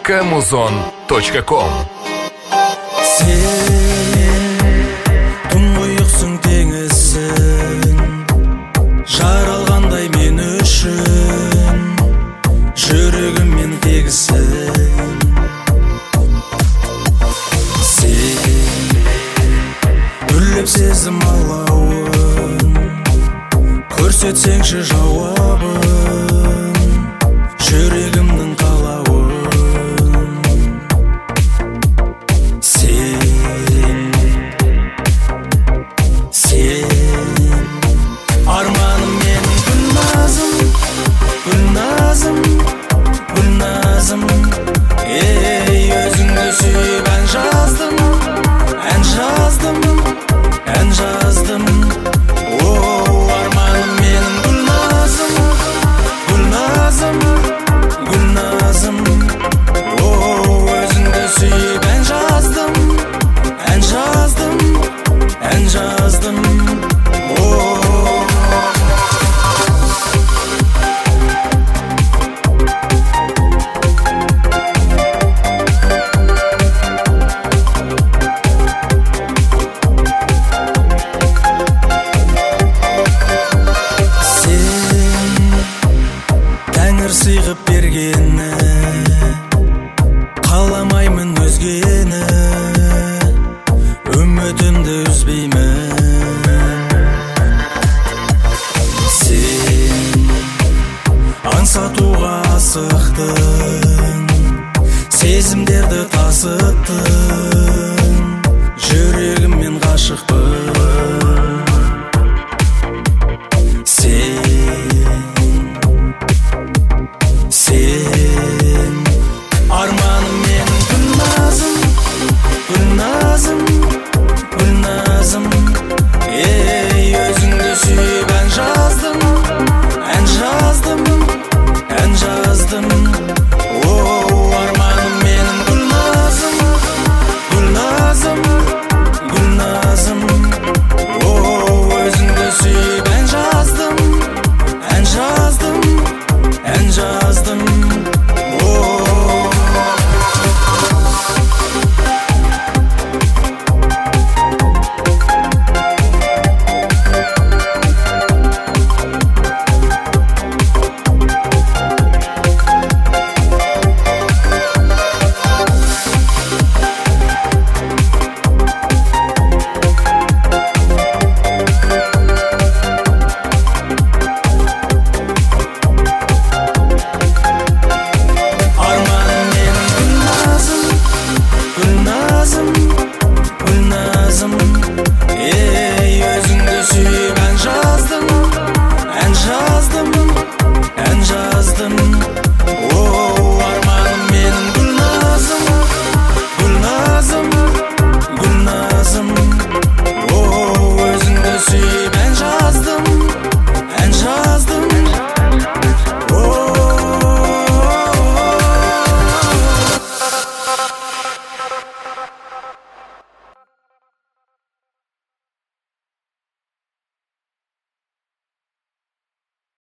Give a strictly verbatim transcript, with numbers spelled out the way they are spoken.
кэмузон точка ком. Сен тұңғиықсың теңізсің, жаралғандай мен үшін, жүрегіммен тегісің. Сен үрлеп сезім алауын, көрсетсеңші жауабын, жүрегімнің қалауын. Сен, сен арманым менің гүлназым, гүлназым, гүлназым. Ей, өзіңді сүйіп ән жаздым, ән жаздым, ән жаздым. Оу, арманым менің гүлназым, гүлназым, гүлназым. Оу, өзіңді сүйіп ән жаздым, ән жаздым, ән жаздым. Оу. Сыйғып бергені, қаламаймын өзгені, үмітімді үзбеймін. Сен аңсатуға асықтың, сезімдерді тасыттың, жүрегіммен ғашықпын.